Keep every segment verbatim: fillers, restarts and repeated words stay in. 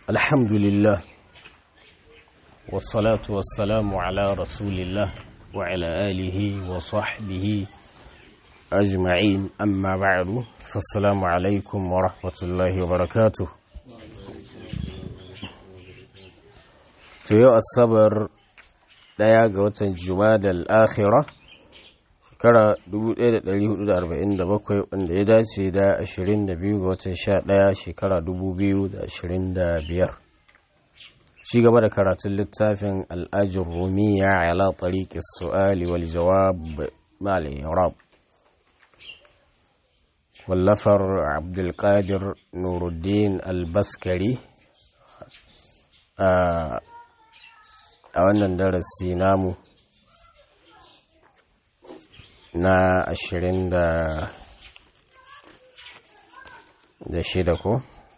الحمد لله والصلاة والسلام على رسول الله وعلى آله وصحبه أجمعين أما بعد فالسلام عليكم ورحمة الله وبركاته. تيو الصبر daya ga watan Jumadal Akhirah shekara dubu ɗaya da ɗari hudu da arba'in da bakwai wanda ya dace da ashirin da biyu ga watan sha ɗaya shekara dubu biyu da ashirin da biyar. Shi gaba da karatun littafin Al'ajin Rumiya ala tariqis su'ali wal jawab mal i'rab wallafar Abdul Qadir Nuruddin Al-Baskari a a wannan darasi namu na ashirin da shida ko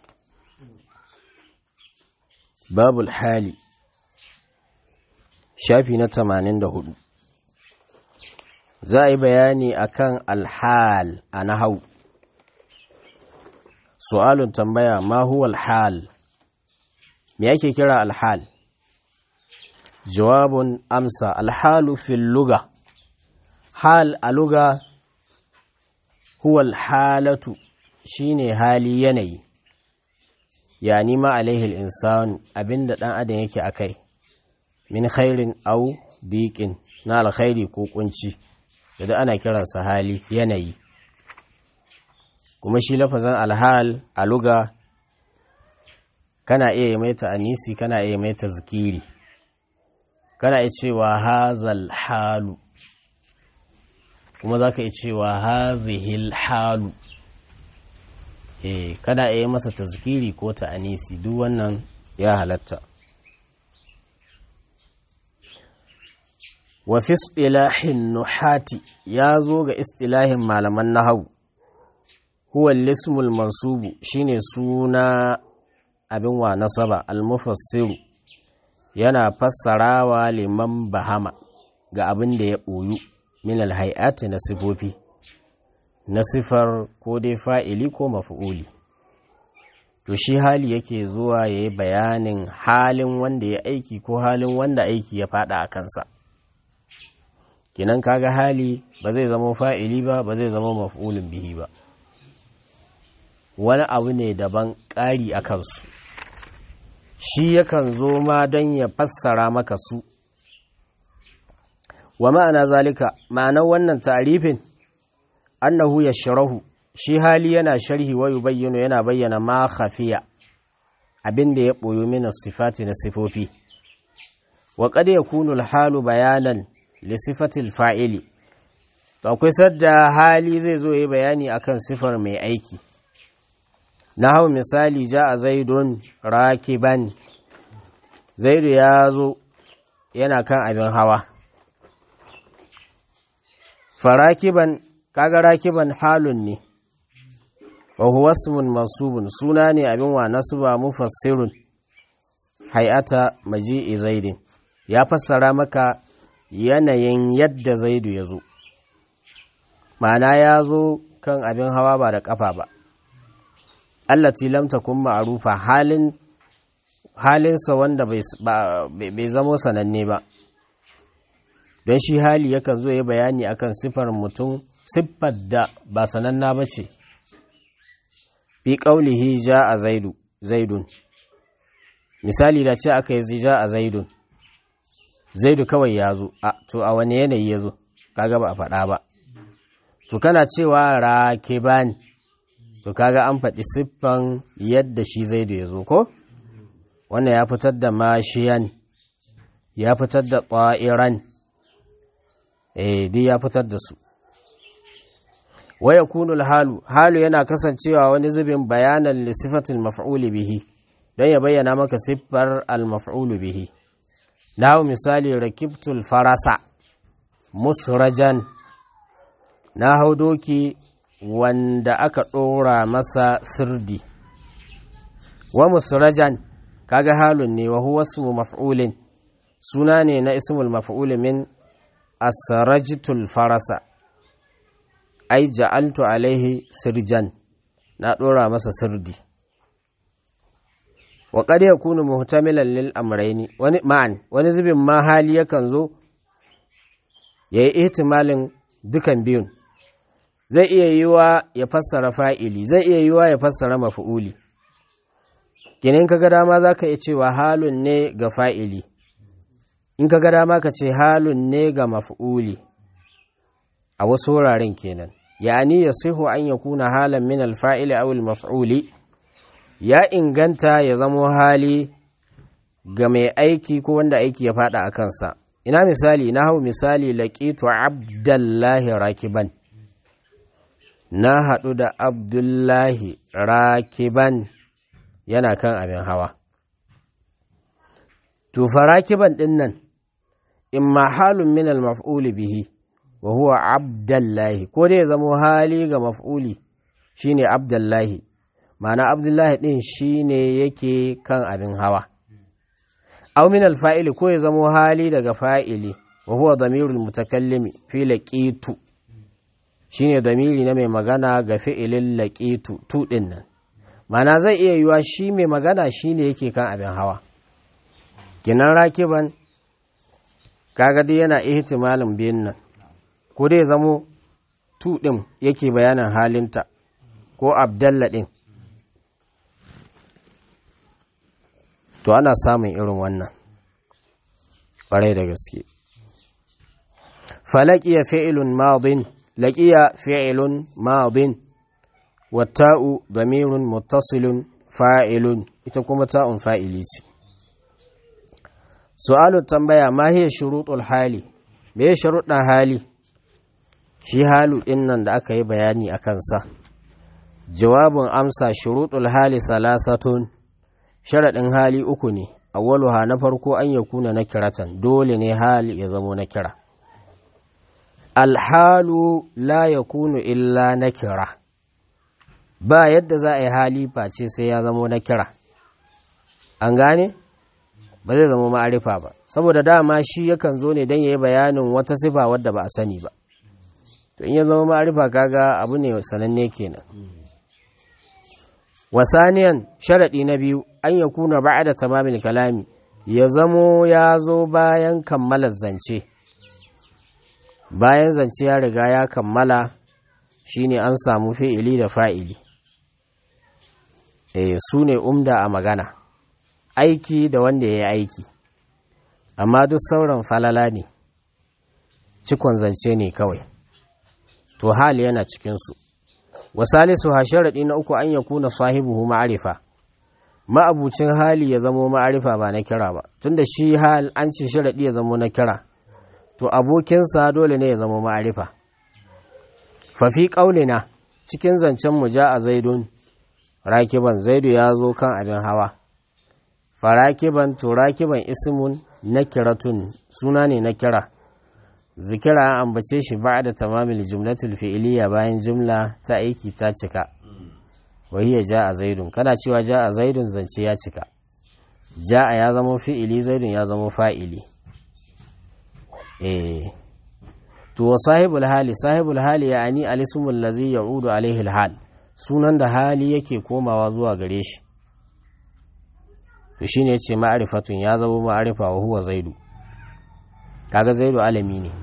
babul hali shafi na tamanin da hudu za a yi bayani akan alhal a nahau. Su'alun tambaya ma huwa alhal, me yake kira alhal? Jawabun amsa alhalu fil luga, hal a luga huwal halatu shine hali yanayi, yani ma alaihi insanu abinda dan adam yake akai min khairin au diqin na alkhairi ko kunci da ana kiransa hali yanayi. Kuma shi lafazan alhal a luga kana iya mai ta anisi kana iya mai ta zikiri, kana iya cewa hazal halu kuma za ka iya cewa hazihil halu. Eh, kana iya masa tazkiri ko ta anisi, duk wannan ya halatta. Wa fi istilahin nuhati ya zo ga istilahin malaman nahawu, huwa al-ismul mansubu shine suna abin wa nasaba, al-mufassiru yana fassarawa liman bahama ga abin da ya ɓoyu min alhai'ati na sifofi, na sifar ko dai fa'ili ko mafi'uli. To shi hali yake zuwa ya yi bayanin halin wanda ya aiki ko halin wanda aiki ya faɗa a kansa. Kinan kaga hali ba zai zama fa'ili ba, ba zai zama mafi'ulin bihi ba, wani abu ne daban ƙari a kansu. Shi yakan zo ma don ya fassara maka su. Wa ma'ana zalika, ma'anar wannan ta'arifin annahu yashrahu, shi hali yana sharhi wa yubayyinu yana bayyana ma khafiya abinda ya boyo min sifati na sifofi. Wa qad yakunu al-halu bayanan li sifati al-fa'ili, to akwai sadda hali zai zo yayi bayani akan sifar mai aiki. Na hau misali, ja a zaidun rakiban, zaidu ya zo yana kan abin hawa. Farakiban, kaga rakiban halun ne, wa huwa ismun mansubun, suna ne abin wa nasba mufassirun hay'ata maji'i zaidin, ya fassara maka yanayin yadda zaidu ya zo, ma'ana ya zo kan abin hawa ba da kafa ba. allati lam takun ma'rufa, halin halinsa wanda bai zamo sananne ba. Don shi hali yakan zo ya bayani akan sifar mutum, siffar da ba sananna ba ce. Fi qaulihi ja'a zaidu zaidun, misali da ce aka yi ja'a zaidun, zaidu kawai ya zo, to a wani yanayi ya zo kaga ba a faɗa ba. To kana cewa rakiban, to kaga an faɗi siffan yadda shi zaidu ya zo ko? Wannan ya fitar da mashiyan, ya fitar da ƙwa'iran, eh duk ya fitar da su. Waya kunul halu, halu yana kasancewa wani zubin bayanan li sifatil maf'uli bihi, don ya bayyana maka siffar al-maf'ulu bihi. Na misali, rakibtul farasa musrajan, na hau doki wanda aka ɗora masa sirdi. Wa musrajan kaga halun ne, wa huwa ismu maf'ulin, suna ne na ismul maf'ul min asrajtul farasa, ai ja'altu alaihi sirjan, na ɗora masa sirdi. wa qad yakunu muhtamilan lil amrayni wani ma'an wani zubin ma hali yakan zo yayi ihtimalin dukan biyun, zai iya yiwa ya fassara fa'ili, zai iya yiwa ya fassara maf'uli. Kenan kaga dama zaka iya cewa halun ne ga fa'ili, in kaga dama ka ce halun ne ga maf'uli a wasu wuraren kenan. Yani yasihu an yakuna halan min al-fa'ili aw al-maf'uli, ya inganta ya zamo hali ga mai aiki ko wanda aiki ya fada a kansa. Ina misali, na hau misali laqitu abdallahi rakiban, na haɗu da abdullahi rakiban yana kan abin hawa. To fa rakiban ɗin nan imma halun min al-maf'uli bihi wa huwa abdallahi, ko dai ya zamo hali ga maf'uli shine abdullahi, ma'ana abdullahi ɗin shine yake kan abin hawa. Aw min al-fa'ili, ko ya zamo hali daga fa'ili wa huwa damirul mutakallimi fi laqitu, shine damiri na mai magana ga fi'ilin laqitu tu din nan. Ma'ana zai iya yiwa shi mai magana shine yake kan abin hawa. Kinan rakiban kaga dai yana ihtimalin biyin nan, ko dai zamo tu din yake bayanin halinta ko abdalla din. To ana samun irin wannan ƙwarai da gaske. Falaƙiya fi'ilun madin, laƙiya fi'ilun madin, watta'u damirun muttasilun fa'ilun, ita kuma ta'un fa'ili ce. Su'alu tambaya, ma hiya shuruɗul hali, me ya sharuɗan hali? Shi halu ɗin nan da aka yi bayani a kansa. Jawabin amsa, shuruɗul hali salasatun, sharaɗin hali uku ne. Awwaluha, na farko an yakuna nakiratan, dole ne hali ya zamo nakira. Alhalu la yakunu illa nakira, ba yadda za a yi hali face sai ya zamo nakira. An gane? Ba zai zama ma'arifa ba, saboda dama shi yakan zo ne don ya yi bayanin wata sifa wadda ba a sani ba. To in ya zama ma'arifa kaga abu ne sananne kenan. Wasaniyan, sharaɗi na biyu, an ya kuna ba da tamamin kalami, ya zamo ya zo bayan kammala zance. Bayan zance ya riga ya kammala, shine an samu fi'ili da fa'ili. E, su ne umda a magana, aiki da wanda ya yi aiki, amma duk sauran falala ne, cikon zance ne kawai. To hali yana cikinsu. Wasalisu ha, sharaɗi na uku, an ya kuna sahibuhu ma'arifa, ma'abucin hali ya zamo ma'arifa ba na kira ba, tunda shi hal an ce sharaɗi ya zamo na kira, to abokinsa dole ne ya zamo ma'arifa. Fafi ƙaunina, cikin zancen mu ja a zaidun rakiban, zaidu ya zo kan abin hawa. Farakiban, to rakiban ismun na kiratun, suna ne na kira. Zikira an ambace shi ba da tamamil jumlatul fi'iliya, bayan jumla ta aiki ta cika. Wahiya ja a zaidun, kana cewa ja a zaidun zance ya cika. Ja a ya zama fi'ili, zaidun ya zama fa'ili. Eh, to wa sahibul hali, sahibul hali ya ani alismul ladhi ya'udu alaihi alhal, sunan da hali yake komawa zuwa gare shi. To shine yace ma'rifatun, ya zama ma'rifa wa huwa zaidu. Kaga zaidu alami ne.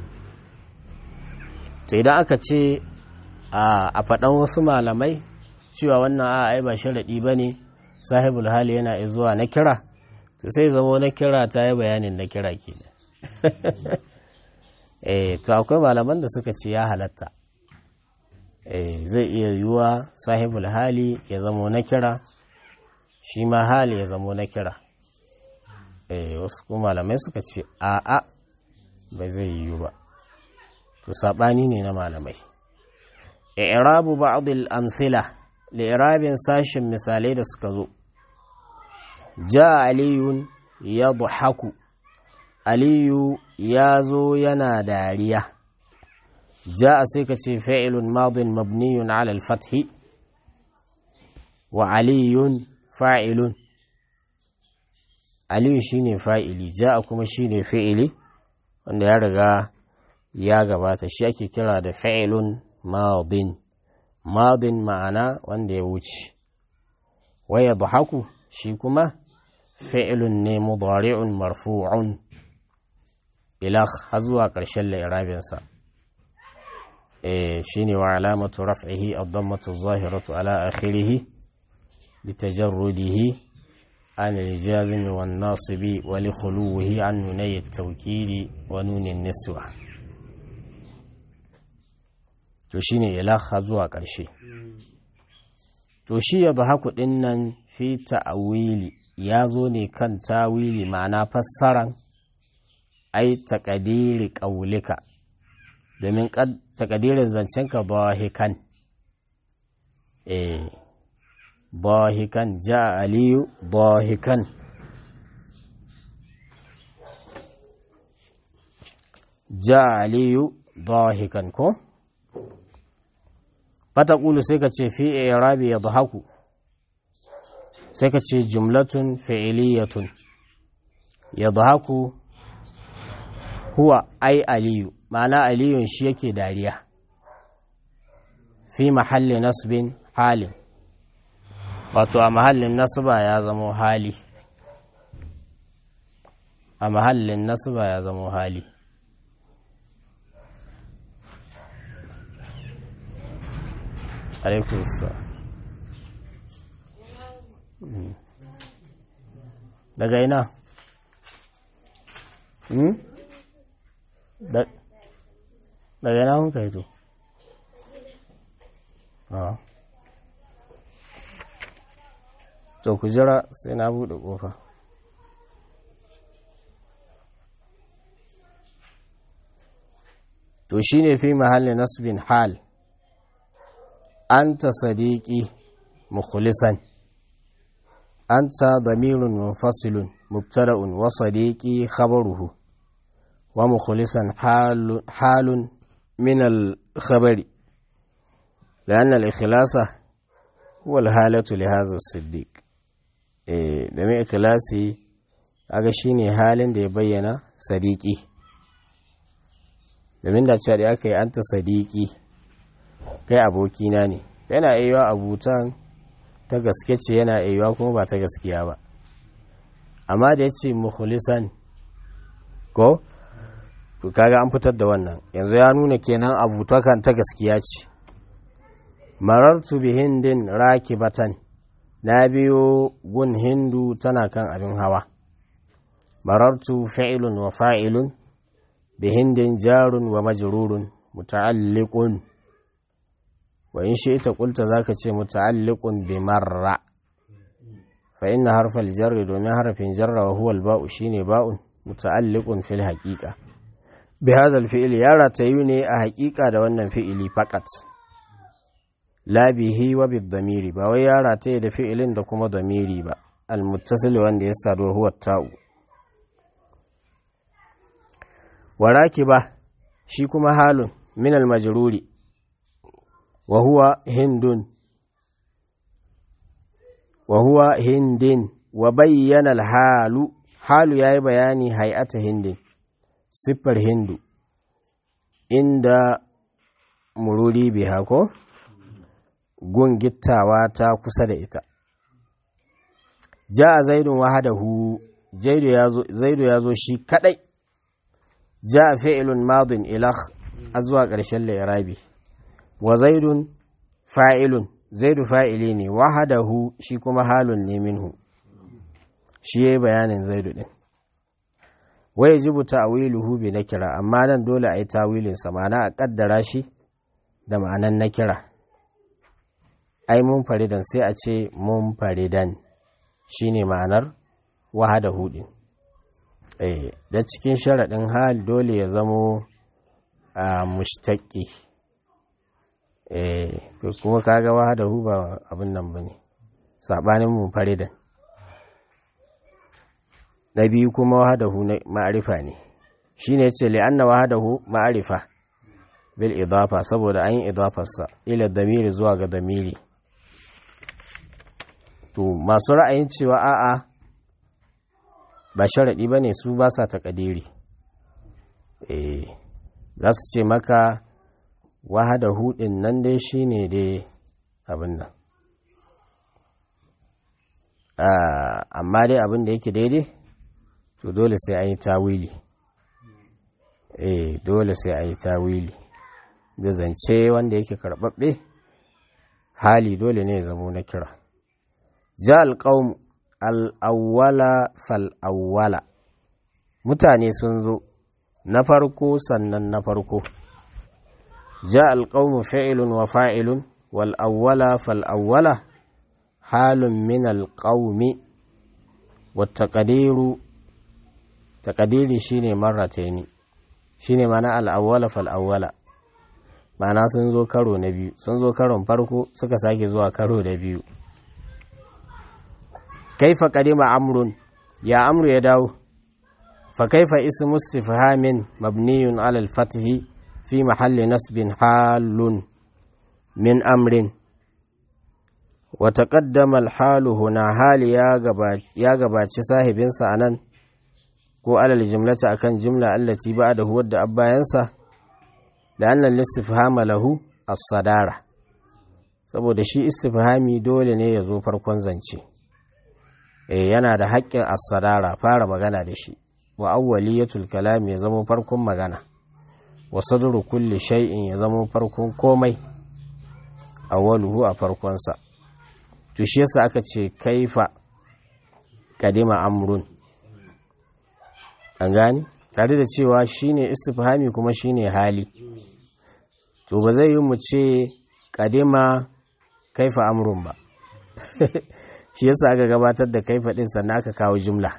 To idan aka ce a faɗan wasu malamai cewa wannan a ai ba sharaɗi ba ne, sahibul hali yana zuwa na kira, to sai zama na kira ta yi bayanin na kira ke eh to akwai malaman da suka ce ya halatta. Eh zai iya yiwuwa sahibul hali ya zama na kira, shi ma hali ya zama na kira. Eh wasu kuma malamai suka ce a'a bai zai yiwu ba. To sabani ne na malamai. I'rabu ba'd al-amthila, li'irabin sashin misalai da suka zo. Ja aliyun yadhaku, aliyu ya zo yana dariya. Ja sai ka ce fa'ilun madin mabniyun ala al-fathi, wa aliyun fa'ilun. Aliyu shine fa'ili, ja kuma shine fi'ili wanda ya riga ya gabata, shi ake kira da fa'ilun madin. Madin ma'ana wanda ya wuce. Wa yadhaku shi kuma fi'lun ne mudari'un marfu'un ilakh har zuwa ƙarshen la'irabinsa eh shine wa alamatu raf'ihi ad-dammatu adh-dhahiratu ala akhirih litajarrudihi an al-jazim wan-nasibi wa li khuluwihi an nunay at-tawkid wa nun an-niswa to shine ilakh har zuwa ƙarshe to shi yadhaku dinnan fi ta'wili ya zo ne kan tawili ma'ana fassaran ai taƙadiri ƙaulika domin taƙadirin zancenka bahikan eh bahikan ja aliyu bahikan ja aliyu bahikan ko fata ƙulu sai ka ce fi irabi ya dhahaku sai ka ce jumlatun fi'iliyatun ya dhahaku huwa ai aliyu ma'ana aliyun shi yake dariya fi mahalli nasbin halin wato a mahallin nasba ya zama hali a mahallin nasba ya zama hali alaikum salam daga ina hmm? daga yana hun ka hito to ku jira sai na buɗe ƙofa to shi ne fi mahalli nasbin hal anta sadiqi mukhlisan anta damirun munfasilun mubtada'un wa sadiqi khabaruhu ومخلصا حال حال من الخبر لأن الإخلاص هو الحالة لهذا الصديق da mai ikhlasi aga shine halin da ya bayyana sadiki domin da cewa da aka yi anta sadiki kai abokina ne yana aiwa abutan ta gaske ce yana aiwa kuma ba ta gaskiya ba amma da yace mukhlisan ko to kaga an fitar da wannan yanzu ya nuna kenan abutakan ta gaskiya ce marartu bi hindin rakibatan na biyo gun hindu tana kan abin hawa marartu fi'lun wa fa'ilun bi hindin jarun wa majrurun muta'alliqun wa in shi'ta qulta zaka ce muta'alliqun bi marra fa inna harfal jarri domin harfin jarra wa huwa al-ba'u shine ba'un muta'alliqun fil haqiqa bi hadha al-fi'li yara tayu ne a haqiqa da wannan fi'ili faqat la bihi wa bid-damiri ba wai yara tayi da fi'ilin da kuma damiri ba al-muttasil wanda ya sado huwa ta'u warakiba shi kuma halun min al-majruri wa huwa hindun wa huwa hindin wa bayyana al-halu halu yayi bayani hay'ata hindin siffar hindu inda mururi biha ko gun gittawa ta kusa da ita ja'a zaidun wahadahu zaidu yazo zaidu yazo shi kadai ja'a fi'lun madin ila azwa ƙarshen lirabi wa zaidun fa'ilun zaidu fa'ili ne wahadahu shi kuma halun ne minhu shi yayi bayanin zaidu din wai jibu ta'wiluhu bi nakira amma nan dole ayi tawilin sa ma'ana a kaddara shi da ma'anan nakira ai mun faridan sai a ce mun faridan shine ma'anar wahadahu din eh da cikin sharadin hal dole ya zamo a mushtaqi eh kuma kaga wahadahu ba abin nan bane sabanin mun faridan na biyu kuma wahadahu na ma'arifa ne shine yace li'anna wahadahu ma'arifa bil idafa saboda an yi idafarsa ila damiri zuwa ga damiri to masu ra'ayin cewa a'a ba sharadi bane su ba sa takadiri eh za su ce maka wahadahu din nan dai shine dai abin nan amma dai abin da yake daidai to dole sai a yi tawili eh dole sai a yi tawili da zance wanda yake karɓaɓɓe hali dole ne ya zamo na kira ja alƙawun al'awwala fal'awwala mutane sun zo na farko sannan na farko ja alƙawun fa'ilun wa fa'ilun wal'awwala fal'awwala halun min alƙawumi wata ƙadiru ta ƙadiri shi ne marataini shi ne mana al'awwala fal'awwala ma'ana sun zo karo na biyu sun zo karon farko suka sake zuwa karo da biyu kaifa qadima amrun ya amru ya dawo fa kaifa ismu istifhamin mabniyun ala al-fath fi mahalli nasbin halun min amrin wa taqaddama al-halu huna hali ya gabaci ya gabaci sahibinsa anan ko alal jumlati akan jumla allati ba'dahu wadda abbayansa da annal istifhama lahu as-sadara saboda shi istifhami dole ne ya zo farkon zance eh yana da haƙƙin as-sadara fara magana da shi wa awwaliyatul kalam ya zama farkon magana wa sadru kulli shay'in ya zama farkon komai awwaluhu a farkon sa to shi yasa aka ce kaifa kadima amrun an gani tare da cewa shine istifhami kuma shine hali to ba zai yi mu ce kadima kaifa amrun ba shi yasa aka gabatar da kaifa din sannan aka kawo jumla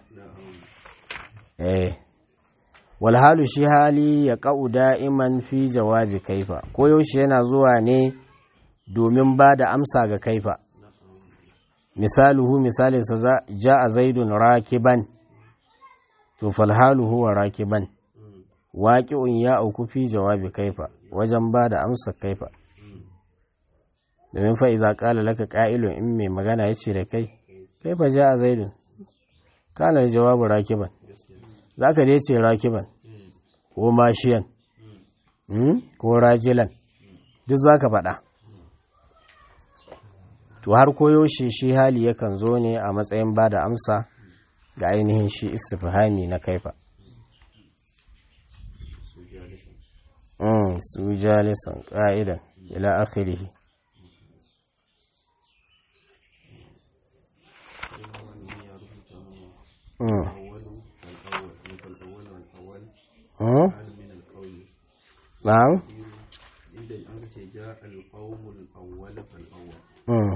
eh wal halu shi hali ya qau da'iman fi jawabi kaifa ko yaushe yana zuwa ne domin ba da amsa ga kaifa misaluhu misalin sa ja'a zaidun rakiban to fal halu huwa rakiban waqi'un ya auku fi jawabi kaifa wajen ba da amsa kaifa domin fa iza qala laka qa'ilun in mai magana yace da kai kaifa ja'a zaidun kana jawabu rakiban zaka da yace rakiban ko mashiyan hmm? ko rajilan duk zaka faɗa to har koyaushe shi hali yakan zo ne a matsayin ba da amsa ga ainihin shi istifhami na kaifa mm su jalisan qa'idan ila akhirih mm mm na'am mm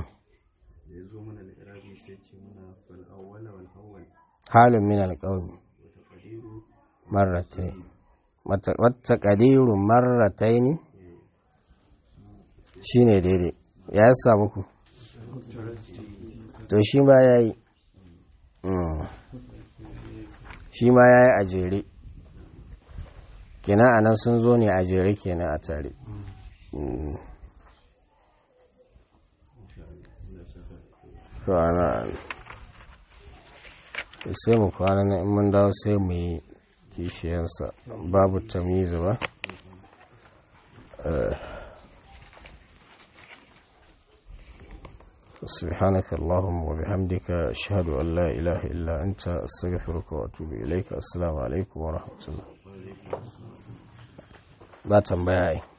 halun min alƙawmi marratai wata ƙadirun marratai ne shi ne daidai ya yasa muku to shi ma ya yi shi ma ya yi a jere kenan a nan sun zo ne a jere kenan a tare sai mu kwana na in mun dawo sai mu yi kishiyarsa babu tamizu ba سبحانك اللهم وبحمدك أشهد أن لا إله إلا أنت أستغفرك وأتوب إليك السلام عليكم ورحمة الله لا تنبيه